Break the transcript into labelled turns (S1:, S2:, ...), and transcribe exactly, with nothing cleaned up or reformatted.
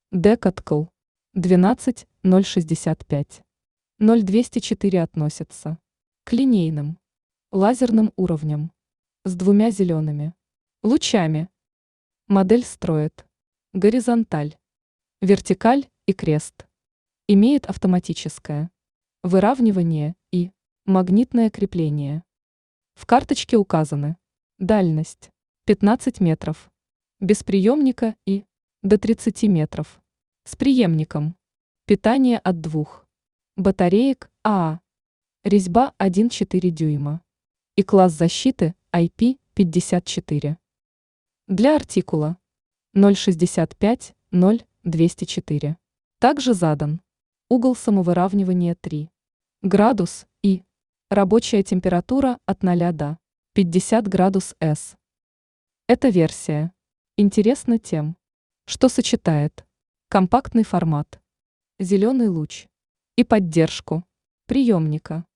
S1: Decathlon двенадцать ноль шестьдесят пять ноль двести четыре относится к линейным лазерным уровням с двумя зелеными лучами. Модель строит горизонталь, вертикаль и крест. Имеет автоматическое выравнивание и магнитное крепление. В карточке указаны дальность пятнадцать метров, без приемника и до тридцати метров, с приемником, питание от двух батареек АА, резьба один целых четыре десятых дюйма и класс защиты ай пи пятьдесят четыре. Для артикула ноль шестьдесят пять ноль двести четыре также задан угол самовыравнивания три градус и рабочая температура от ноля до пятидесяти градусов С. Эта версия интересна тем, что сочетает компактный формат, зеленый луч и поддержку приемника.